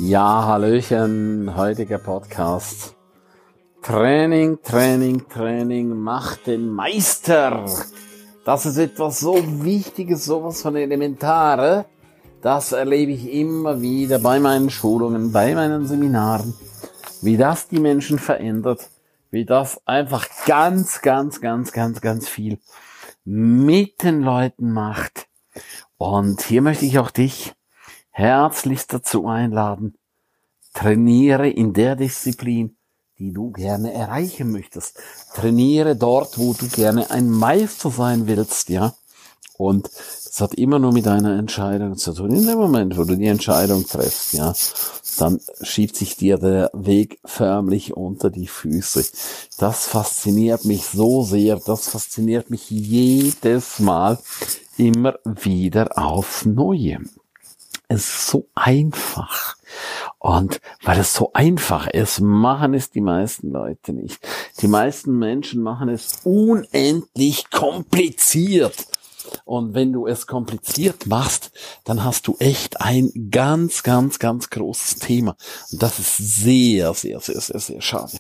Ja, Hallöchen, heutiger Podcast. Training macht den Meister. Das ist etwas so Wichtiges, sowas von Elementare. Das erlebe ich immer wieder bei meinen Schulungen, bei meinen Seminaren, wie das die Menschen verändert, wie das einfach ganz viel mit den Leuten macht. Und hier möchte ich auch dich herzlichst dazu einladen. Trainiere in der Disziplin, die du gerne erreichen möchtest. Trainiere dort, wo du gerne ein Meister sein willst, ja. Und das hat immer nur mit deiner Entscheidung zu tun. In dem Moment, wo du die Entscheidung triffst, ja, dann schiebt sich dir der Weg förmlich unter die Füße. Das fasziniert mich so sehr, das fasziniert mich jedes Mal immer wieder aufs Neue. Es ist so einfach. Und weil es so einfach ist, machen es die meisten Leute nicht. Die meisten Menschen machen es unendlich kompliziert. Und wenn du es kompliziert machst, dann hast du echt ein ganz großes Thema. Und das ist sehr schade.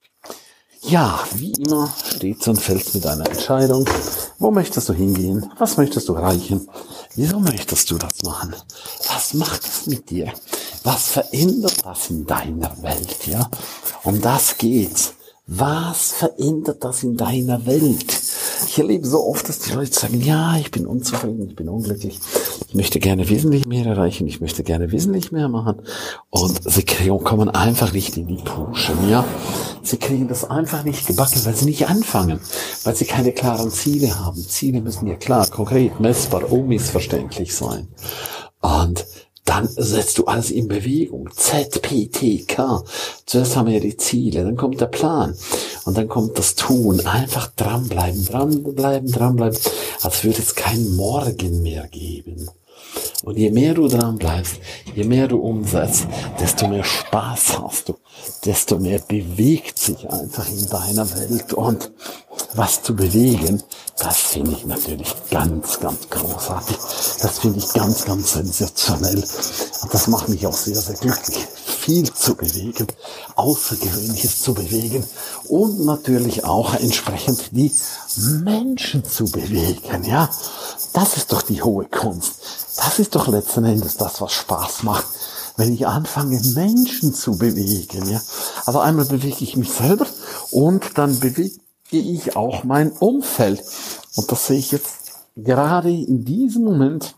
Ja, wie immer steht's und fällt's mit deiner Entscheidung. Wo möchtest du hingehen? Was möchtest du erreichen? Wieso möchtest du das machen? Was macht es mit dir? Was verändert das in deiner Welt? Ja, um das geht's. Was verändert das in deiner Welt? Ich erlebe so oft, dass die Leute sagen, ja, ich bin unzufrieden, ich bin unglücklich, ich möchte gerne wesentlich mehr erreichen, ich möchte gerne wesentlich mehr machen. Und sie kommen einfach nicht in die Puschen, ja. Sie kriegen das einfach nicht gebacken, weil sie nicht anfangen, weil sie keine klaren Ziele haben. Ziele müssen ja klar, konkret, messbar, unmissverständlich sein. Und dann setzt du alles in Bewegung. ZPTK. Zuerst haben wir die Ziele, dann kommt der Plan und dann kommt das Tun. Einfach dranbleiben. Als würde es keinen Morgen mehr geben. Und je mehr du dran bleibst, je mehr du umsetzt, desto mehr Spaß hast du, desto mehr bewegt sich einfach in deiner Welt. Und was zu bewegen, das finde ich natürlich ganz großartig. Das finde ich ganz sensationell. Und das macht mich auch sehr glücklich. Viel zu bewegen, Außergewöhnliches zu bewegen und natürlich auch entsprechend die Menschen zu bewegen, ja. Das ist doch die hohe Kunst. Das ist doch letzten Endes das, was Spaß macht, wenn ich anfange, Menschen zu bewegen, ja. Also einmal bewege ich mich selber und dann bewege ich auch mein Umfeld. Und das sehe ich jetzt gerade in diesem Moment.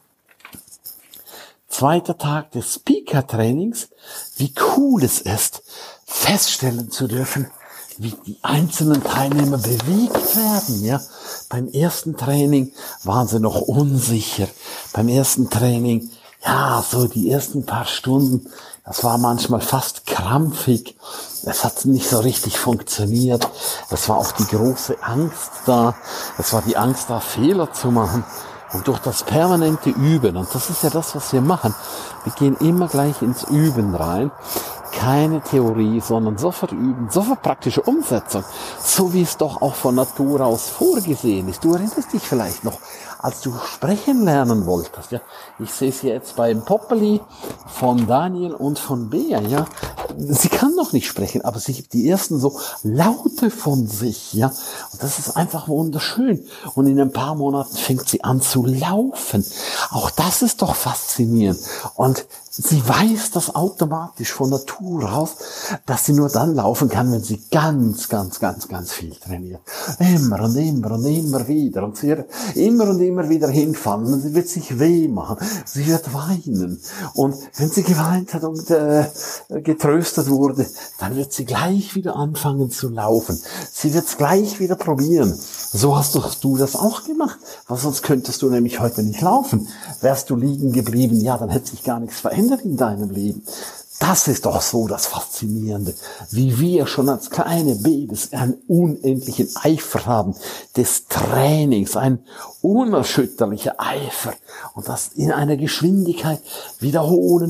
Zweiter Tag des Speaker-Trainings, wie cool es ist, feststellen zu dürfen, wie die einzelnen Teilnehmer bewegt werden, ja. Beim ersten Training waren sie noch unsicher. Beim ersten Training, ja, so die ersten paar Stunden, das war manchmal fast krampfig. Es hat nicht so richtig funktioniert. Es war auch die große Angst da. Es war die Angst da, Fehler zu machen. Und durch das permanente Üben, und das ist ja das, was wir machen, wir gehen immer gleich ins Üben rein, keine Theorie, sondern sofort üben, sofort praktische Umsetzung, so wie es doch auch von Natur aus vorgesehen ist. Du erinnerst dich vielleicht noch, als du sprechen lernen wolltest, ja. Ich sehe es jetzt beim Poppeli von Daniel und von Bea, ja. Sie kann noch nicht sprechen, aber sie gibt die ersten so Laute von sich, ja. Und das ist einfach wunderschön. Und in ein paar Monaten fängt sie an zu laufen. Auch das ist doch faszinierend. Und sie weiß das automatisch von Natur aus, dass sie nur dann laufen kann, wenn sie ganz viel trainiert. Immer wieder. Und sie wird immer wieder hinfallen. Und sie wird sich weh machen. Sie wird weinen. Und wenn sie geweint hat und getröstet wurde, dann wird sie gleich wieder anfangen zu laufen. Sie wird es gleich wieder probieren. So hast du das auch gemacht. Weil sonst könntest du nämlich heute nicht laufen. Wärst du liegen geblieben, ja, dann hätte sich gar nichts verändert in deinem Leben. Das ist doch so das Faszinierende, wie wir schon als kleine Babys einen unendlichen Eifer haben des Trainings, ein unerschütterlicher Eifer und das in einer Geschwindigkeit wiederholen.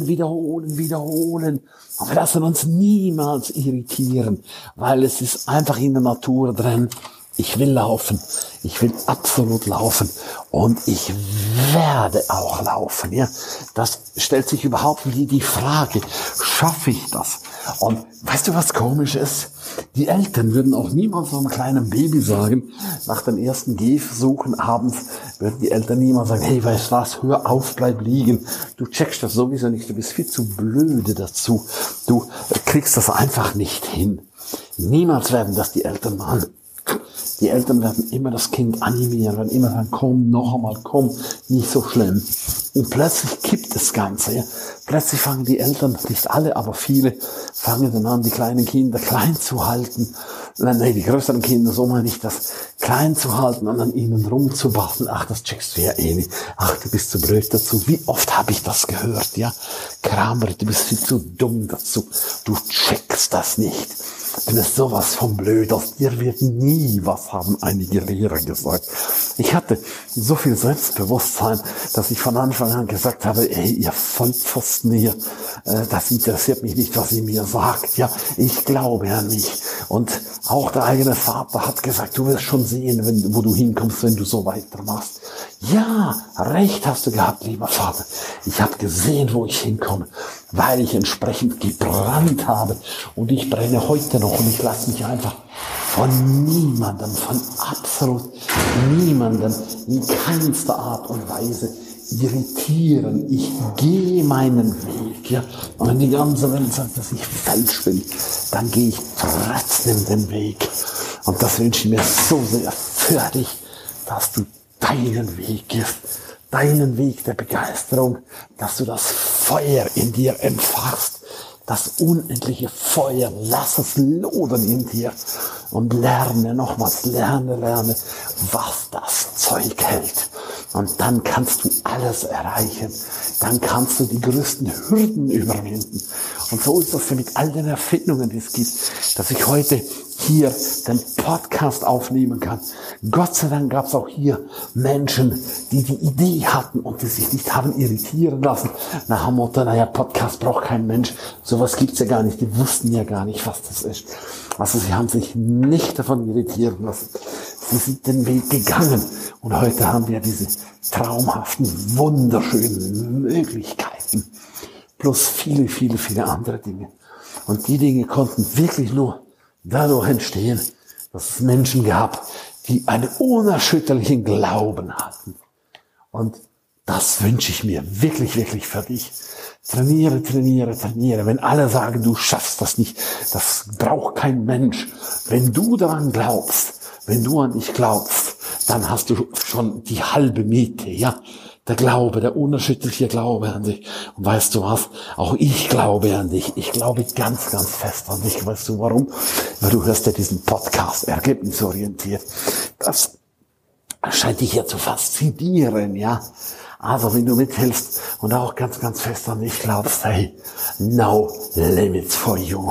Und wir lassen uns niemals irritieren, weil es ist einfach in der Natur drin. Ich will laufen. Ich will absolut laufen. Und ich werde auch laufen. Ja, das stellt sich überhaupt nie die Frage. Schaffe ich das? Und weißt du, was komisch ist? Die Eltern würden auch niemals so einem kleinen Baby sagen, nach den ersten Gehversuchen abends, würden die Eltern niemals sagen, hey, weißt du was, hör auf, bleib liegen. Du checkst das sowieso nicht, du bist viel zu blöde dazu. Du kriegst das einfach nicht hin. Niemals werden das die Eltern machen. Die Eltern werden immer das Kind animieren, werden immer sagen, komm, noch einmal, komm, nicht so schlimm. Und plötzlich kippt das Ganze. Ja. Plötzlich fangen die Eltern, nicht alle, aber viele, fangen dann an, die kleinen Kinder klein zu halten. Nein, die größeren Kinder, so meine ich das, klein zu halten und an ihnen rumzubasteln. Ach, das checkst du ja eh nicht. Ach, du bist zu blöd dazu. Wie oft habe ich das gehört, ja? Kramer, du bist viel zu dumm dazu. Du checkst das nicht. Du bist sowas von blöd, aus dir wird nie was, haben einige Lehrer gesagt. Ich hatte so viel Selbstbewusstsein, dass ich von Anfang an gesagt habe, ey, ihr Vollpfosten hier, das interessiert mich nicht, was ihr mir sagt. Ja, ich glaube an mich. Und auch der eigene Vater hat gesagt, du wirst schon sehen, wo du hinkommst, wenn du so weitermachst. Ja, recht hast du gehabt, lieber Vater. Ich habe gesehen, wo ich hinkomme, weil ich entsprechend gebrannt habe. Und ich brenne heute noch und ich lasse mich einfach von niemandem, von absolut niemandem, in keinster Art und Weise irritieren. Ich gehe meinen Weg. Ja. Und wenn die ganze Welt sagt, dass ich falsch bin, dann gehe ich trotzdem den Weg. Und das wünsche ich mir so sehr für dich, dass du deinen Weg gehst. Deinen Weg der Begeisterung, dass du das Feuer in dir entfachst, das unendliche Feuer, lass es lodern in dir und lerne nochmals, lerne, was das Zeug hält. Und dann kannst du alles erreichen. Dann kannst du die größten Hürden überwinden. Und so ist das mit all den Erfindungen, die es gibt, dass ich heute hier den Podcast aufnehmen kann. Gott sei Dank gab es auch hier Menschen, die die Idee hatten und die sich nicht haben irritieren lassen. Nach dem Motto, naja, Podcast braucht kein Mensch. Sowas gibt's ja gar nicht. Die wussten ja gar nicht, was das ist. Also sie haben sich nicht davon irritieren lassen. Sie sind den Weg gegangen. Und heute haben wir diese traumhaften, wunderschönen Möglichkeiten. Plus viele, viele, viele andere Dinge. Und die Dinge konnten wirklich nur dadurch entstehen, dass es Menschen gab, die einen unerschütterlichen Glauben hatten. Und das wünsche ich mir wirklich, wirklich für dich. Trainiere. Wenn alle sagen, du schaffst das nicht, das braucht kein Mensch. Wenn du daran glaubst, wenn du an dich glaubst, dann hast du schon die halbe Miete, ja. Der Glaube, der unerschütterliche Glaube an dich. Und weißt du was? Auch ich glaube an dich. Ich glaube ganz, ganz fest an dich. Weißt du warum? Weil du hörst ja diesen Podcast, ergebnisorientiert. Das scheint dich ja zu faszinieren, ja. Also wenn du mithilfst und auch ganz, ganz fest an dich glaubst, hey, no limits for you.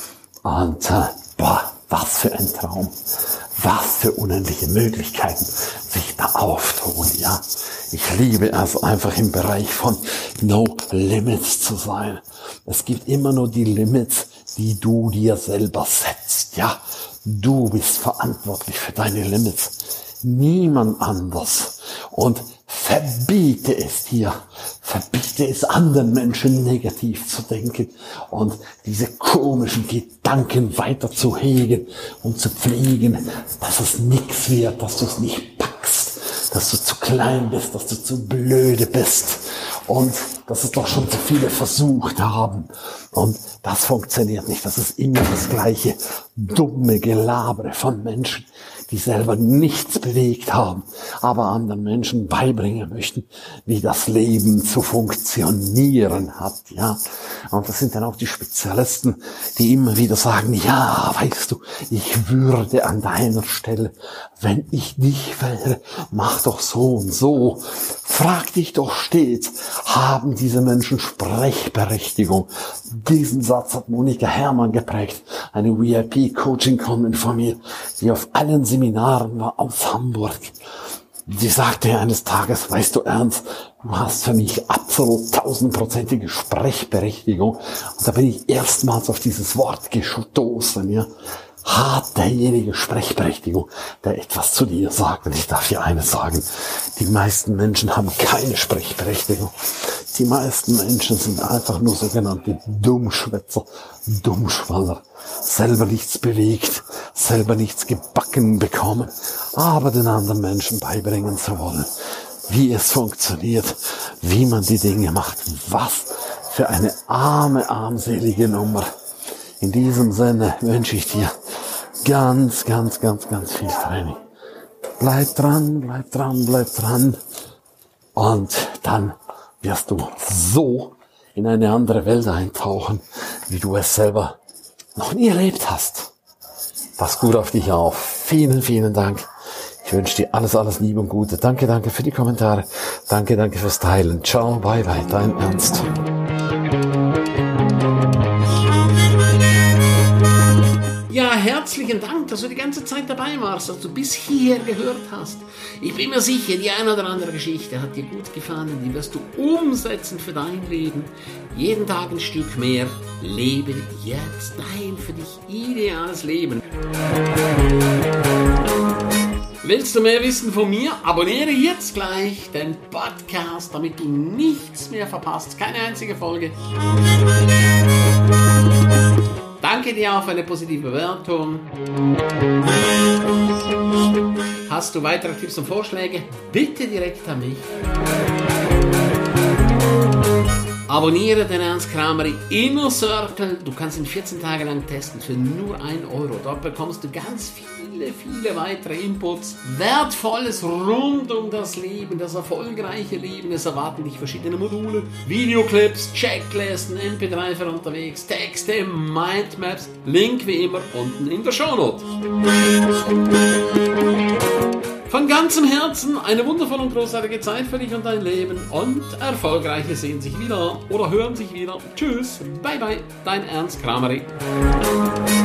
Und was für ein Traum. Was für unendliche Möglichkeiten sich da auftun, ja. Ich liebe es einfach im Bereich von No Limits zu sein. Es gibt immer nur die Limits, die du dir selber setzt, ja. Du bist verantwortlich für deine Limits. Niemand anders. Und verbiete es dir. Verbiete es anderen Menschen negativ zu denken und diese komischen Gedanken weiter zu hegen und zu pflegen, dass es nichts wird, dass du es nicht packst, dass du zu klein bist, dass du zu blöde bist und dass es doch schon zu viele versucht haben. Und das funktioniert nicht. Das ist immer das gleiche dumme Gelabere von Menschen, die selber nichts bewegt haben, aber anderen Menschen beibringen möchten, wie das Leben zu funktionieren hat, ja. Und das sind dann auch die Spezialisten, die immer wieder sagen, ja, weißt du, ich würde an deiner Stelle, wenn ich dich wäre, mach doch so und so. Frag dich doch stets, haben diese Menschen Sprechberechtigung? Diesen Satz hat Monika Herrmann geprägt, eine VIP-Coaching-Kundin von mir, die auf allen Seminaren war aus Hamburg. Sie sagte eines Tages, weißt du Ernst, du hast für mich absolut 1000%ige Sprechberechtigung. Und da bin ich erstmals auf dieses Wort gestoßen, ja. hat derjenige Sprechberechtigung, der etwas zu dir sagt. Und ich darf dir eines sagen, die meisten Menschen haben keine Sprechberechtigung. Die meisten Menschen sind einfach nur sogenannte Dummschwätzer, Dummschwaller, selber nichts bewegt, selber nichts gebacken bekommen, aber den anderen Menschen beibringen zu wollen, wie es funktioniert, wie man die Dinge macht. Was für eine armselige Nummer. In diesem Sinne wünsche ich dir ganz viel Training. Bleib dran. Und dann wirst du so in eine andere Welt eintauchen, wie du es selber noch nie erlebt hast. Pass gut auf dich auf. Vielen Dank. Ich wünsche dir alles Liebe und Gute. Danke für die Kommentare. Danke fürs Teilen. Ciao, bye, dein Ernst. Ja, herzlichen Dank, dass du die ganze Zeit dabei warst, dass du bis hierher gehört hast. Ich bin mir sicher, die eine oder andere Geschichte hat dir gut gefallen, die wirst du umsetzen für dein Leben. Jeden Tag ein Stück mehr. Lebe jetzt dein für dich ideales Leben. Willst du mehr wissen von mir? Abonniere jetzt gleich den Podcast, damit du nichts mehr verpasst. Keine einzige Folge. Danke dir auch für eine positive Bewertung. Hast du weitere Tipps und Vorschläge? Bitte direkt an mich. Abonniere den Ernst Krameri Inner Circle. Du kannst ihn 14 Tage lang testen für nur 1 Euro. Dort bekommst du ganz viele weitere Inputs. Wertvolles rund um das Leben, das erfolgreiche Leben. Es erwarten dich verschiedene Module, Videoclips, Checklisten, MP3 für unterwegs, Texte, Mindmaps. Link wie immer unten in der Shownote. Von ganzem Herzen eine wundervolle und großartige Zeit für dich und dein Leben und Erfolgreiche sehen sich wieder oder hören sich wieder. Tschüss, bye, dein Ernst Krameri.